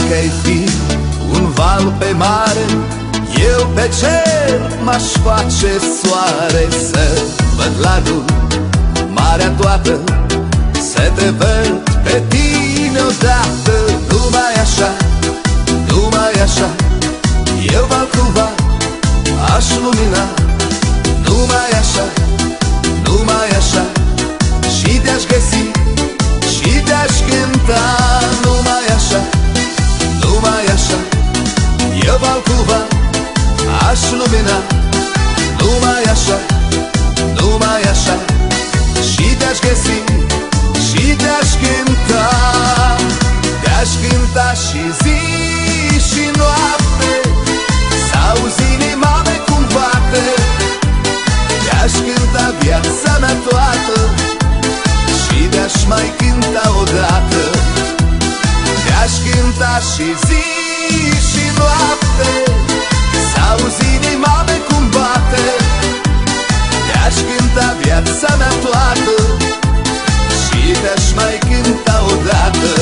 Dacă-i fi un val pe mare, eu pe cer m-aș face soare. Să văd ladul, marea toată, să te văd pe tine odată. Numai așa, numai așa, eu Valcuva aș lumina. Numai așa, numai așa, și te-aș găsi și te-aș cânta. Numai așa, numai așa, eu Valcuva aș lumina. Numai așa, numai așa, și te-aș găsi și te-aș cânta. Te-aș cânta și zi și noapte, s-auzi inima mea cum bate. Te-aș cânta viața mea toată și te-aș mai cânta odată. Te-aș cânta și zi și noapte, s-auzi inima mea cum bate. Te-aș cânta viața mea toată și te-aș mai cânta odată.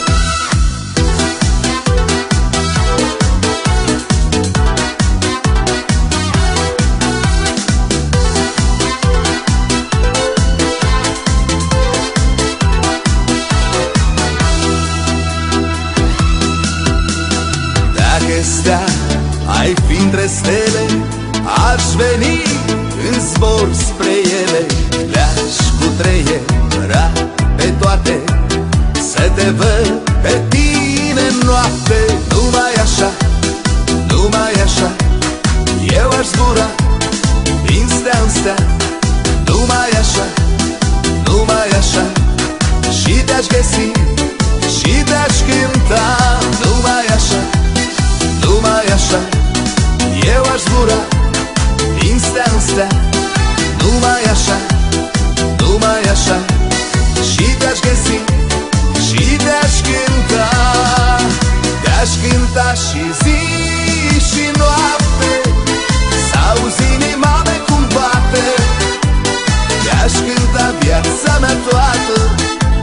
Dacă stea ai fi între stele, aș veni în zbor spre ele. Le-aș cutreiera pe toate, să te văd pe tine în noapte. Numai așa, numai așa, eu aș zbura din stea în stea. Numai așa, numai așa, și te-aș găsi și te-aș cânta. Numai așa, numai așa, eu aș zbura din stea în stea. Numai așa, numai așa, și te-aș găsi și te-aș cânta. Te-aș cânta și zi și noapte, s-auzi inima mea cum bate. Te-aș cânta viața mea toată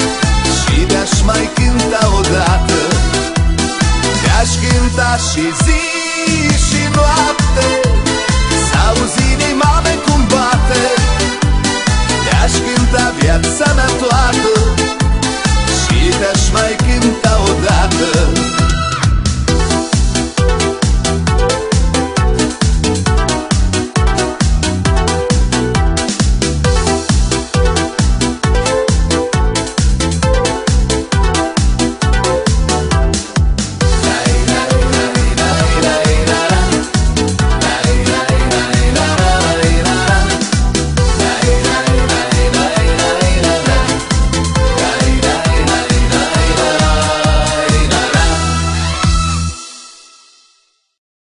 și te-aș mai cânta odată. Te-aș cânta și zi